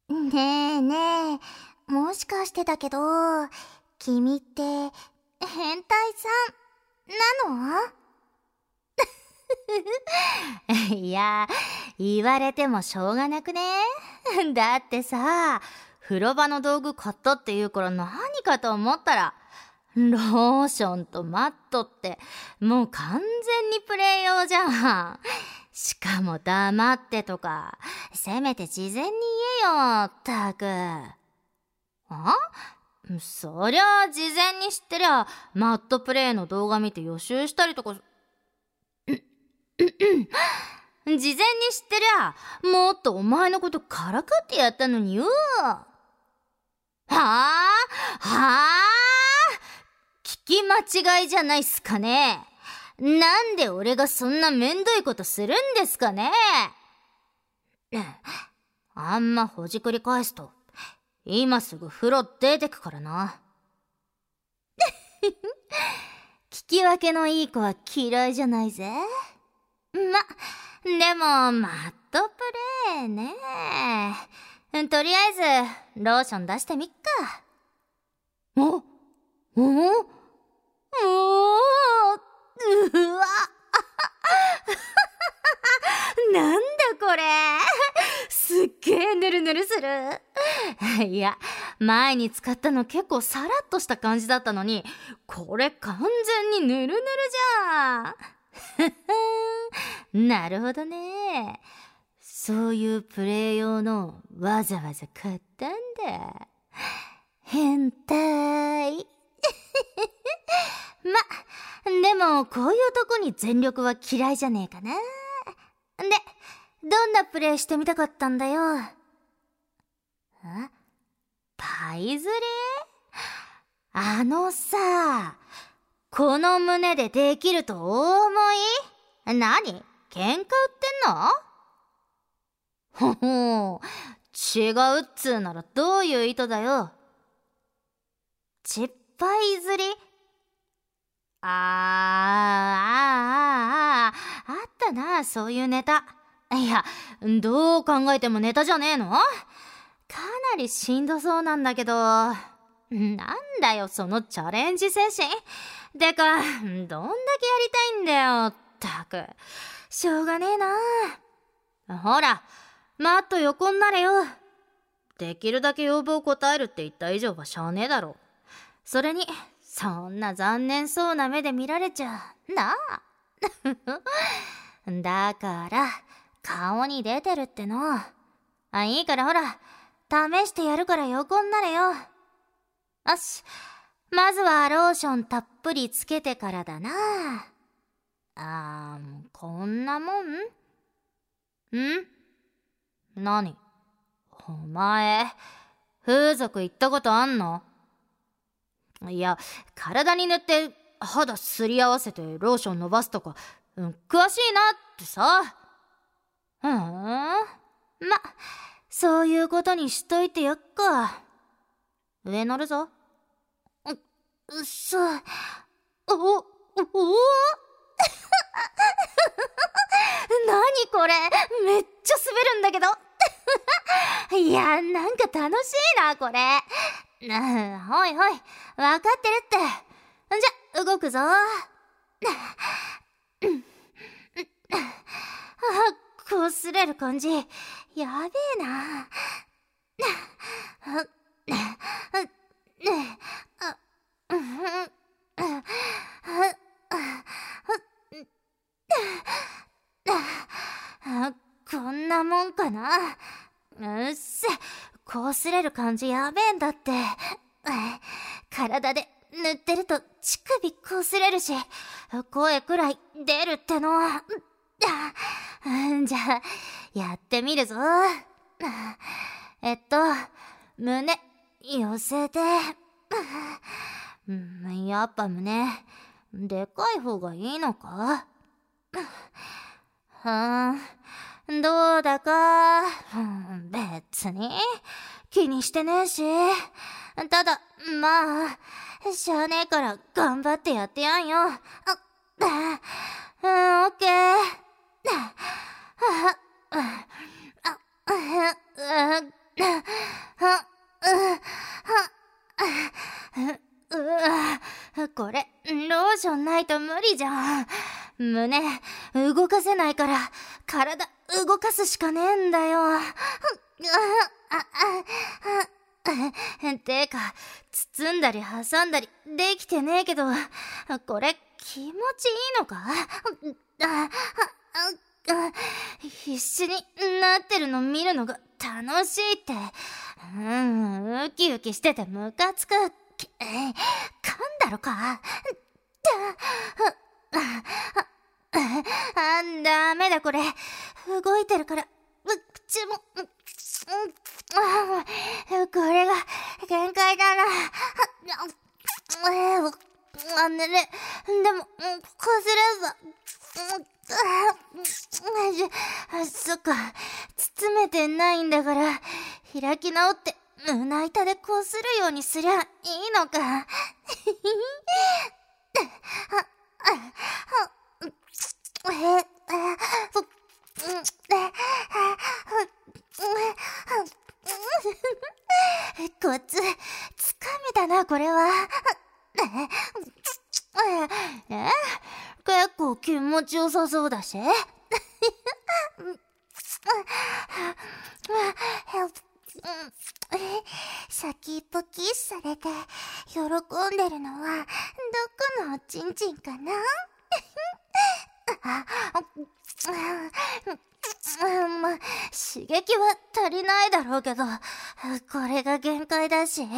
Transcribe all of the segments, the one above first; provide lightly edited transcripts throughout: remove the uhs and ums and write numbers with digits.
ねえねえ、もしかしてだけど、君って変態さんなの？ いや、言われてもしょうがなくね。だってさ、風呂場の道具買ったって言うから何かと思ったら、ローションとマットってもう完全にプレイ用じゃん。しかも黙ってとか、せめて事前に言えよ、ったく。そりゃあ事前に知ってりゃ、マットプレイの動画見て予習したりとか。事前に知ってりゃ、もっとお前のことからかってやったのによ。はあ聞き間違いじゃないっすかね。なんで俺がそんなめんどいことするんですかね。あんまほじくり返すと、今すぐ風呂出てくからな。聞き分けのいい子は嫌いじゃないぜ。でも、マットプレイね。とりあえず、ローション出してみっか。おうわなんだこれ。すっげえヌルヌルする。いや、前に使ったの結構サラッとした感じだったのに、これ完全にヌルヌルじゃん。なるほどね。そういうプレイ用のわざわざ買ったんだ。変態。でもこういうとこに全力は嫌いじゃねえかな。で、どんなプレイしてみたかったんだよ。パイズリ？さ、この胸でできるとお思い？何？喧嘩売ってんの？ほほ違うっつーならどういう意図だよ。ちっぱいずり？あったな、そういうネタ。いや、どう考えてもネタじゃねえの？かなりしんどそうなんだけど。なんだよ、そのチャレンジ精神。てか、どんだけやりたいんだよ、ったく。しょうがねえな。ほら、マット横になれよ。できるだけ要望答えるって言った以上はしゃあねえだろ。それに、そんな残念そうな目で見られちゃなあ。だから顔に出てるっての。いいからほら、試してやるから横になれよ。よし、まずはローションたっぷりつけてからだな。こんなもん？何？お前風俗行ったことあんの？いや、体に塗って肌すり合わせてローション伸ばすとか、詳しいなってさ。そういうことにしといてやっか。上乗るぞ。お何これ、めっちゃ滑るんだけど。いや、なんか楽しいな、これ。ほいほい、わかってるって。じゃ、動くぞ。擦れる感じ、やべえな。こんなもんかな。うっせ、擦れる感じやべえんだって。体で塗ってると乳首擦れるし、声くらい出るっての。じゃあ、やってみるぞ。胸寄せて。やっぱ胸、でかい方がいいのか？どうだか、別に気にしてねえし。ただ、まあ、しゃあねえから頑張ってやってやんよ。オッケー。 これローションないと無理じゃん。胸動かせないから体動かすしかねえんだよ。てか包んだり挟んだりできてねえけど、これ気持ちいいのか？必死になってるの見るのが楽しいって。ウキウキしててムカつく。噛んだろか？ダメだこれ。動いてるから口もこれが限界だな。でもこすればそっか、包めてないんだから開き直って胸板でこするようにすりゃいいのか。コツつかめたなこれは。結構気持ちよさそうだし。 先っぽキスされて喜んでるのはどこのおちんちんかな？ 刺激は足りないだろうけど、これが限界だし、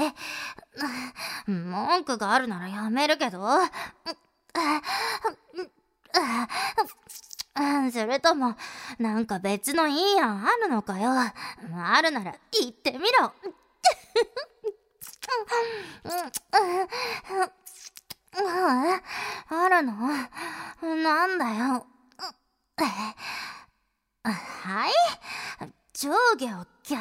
文句があるならやめるけど。それともなんか別のいい案あるのかよ。あるなら言ってみろ。あるの？なんだよ。はい、上下を逆にする。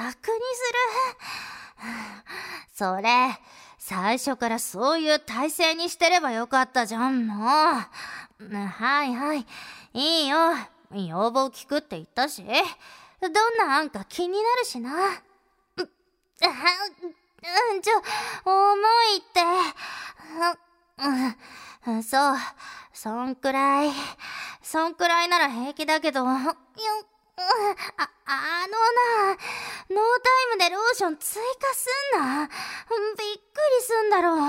それ最初からそういう体勢にしてればよかったじゃん。もうはいはい、いいよ、要望聞くって言ったし、どんな案か気になるしな。重いって。そう、そんくらいなら平気だけど。な、ノータイムでローション追加すんな。びっくりすんだろ。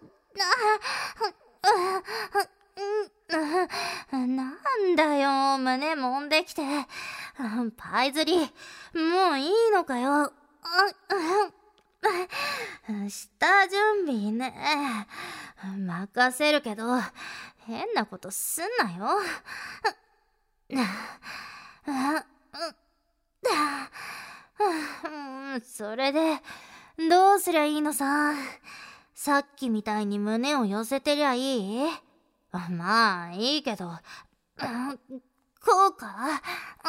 なんだよ、胸揉んできて。パイ釣りもういいのかよ。下準備ね。任せるけど変なことすんなよ。それでどうすりゃいいのさ。さっきみたいに胸を寄せてりゃいい？まあいいけど、こうか？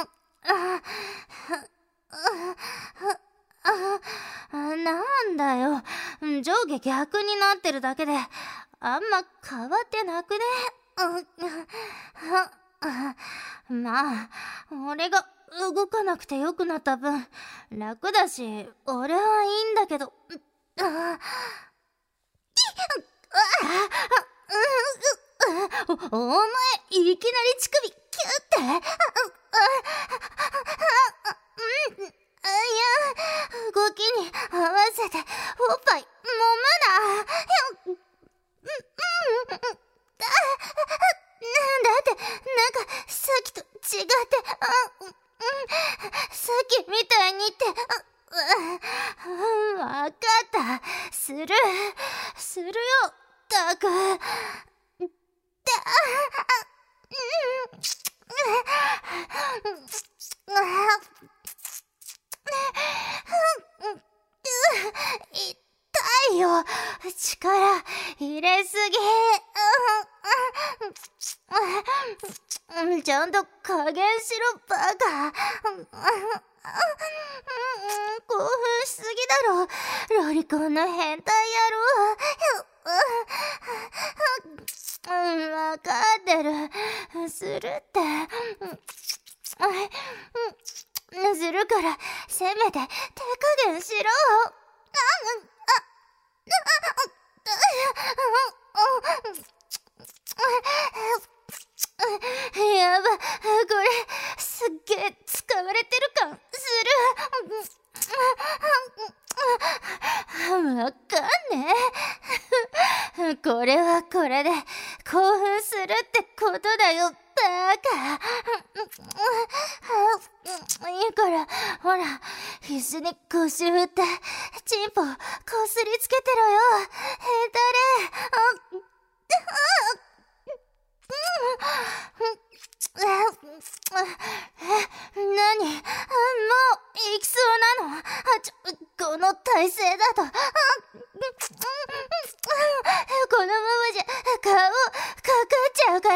なんだよ、上下逆になってるだけであんま変わってなくね？まあ俺が動かなくてよくなった分楽だし俺はいいんだけど。お前いきなり乳首キュッて。動きに合わせておっぱい揉むな。だってなんかさっきと違って、さっきみたいにって。わかった、するよたく。痛いよ、力入れすぎ。ちゃんと加減しろバカ。興奮しすぎだろロリコンの変態野郎。わかってる、するって。 するから、せめて手加減しろ。やば、これ、すっげえ使われてる感する。わかんねえ。これはこれで、興奮するってことだよ、バカ。いいから、ほら、必死に腰振って、チンポこすりつけてろよ。へたれ。何？もう行きそうなの？この体勢だと。このままじゃ顔かかっちゃうから。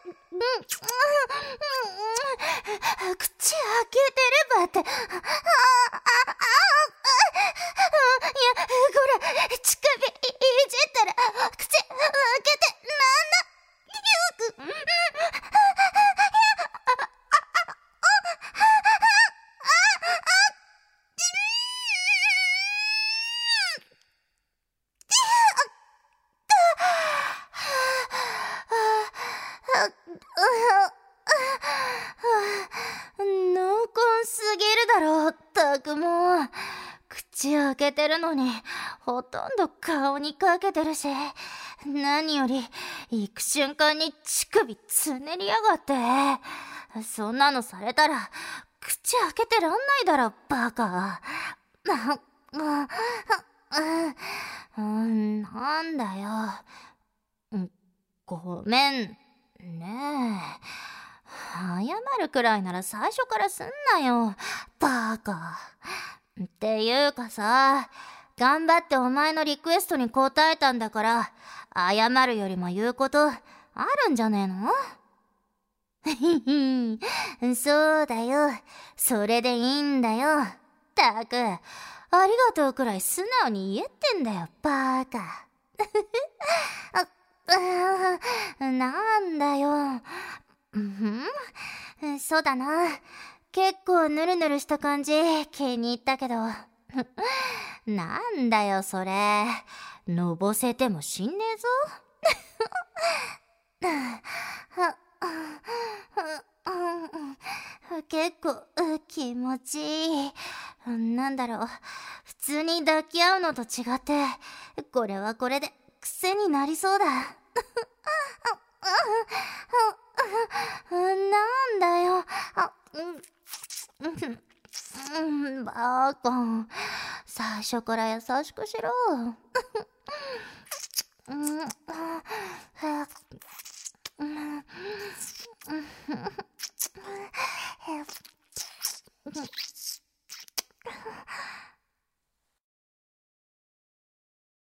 口開けてればって。いや、こら、乳首いじったら口開けてなんだ。濃厚すぎるだろ、ったくもう。口開けてるのに、ほとんど顔にかけてるし、何より、行く瞬間に乳首つねりやがって。そんなのされたら、口開けてらんないだろ、バカ。なんだよ。ごめんねえ。謝るくらいなら最初からすんなよ、バカ。っていうかさ、頑張ってお前のリクエストに応えたんだから、謝るよりも言うことあるんじゃねえの？そうだよ。それでいいんだよ。たく、ありがとうくらい素直に言えってんだよ、バカ。なんだよ。そうだな。結構ヌルヌルした感じ気に入ったけど。なんだよそれ。のぼせても死んねえぞ。結構気持ちいい。なんだろう。普通に抱き合うのと違って、これはこれで癖になりそうだ。なんだよ。バカ。最初から優しくしろ。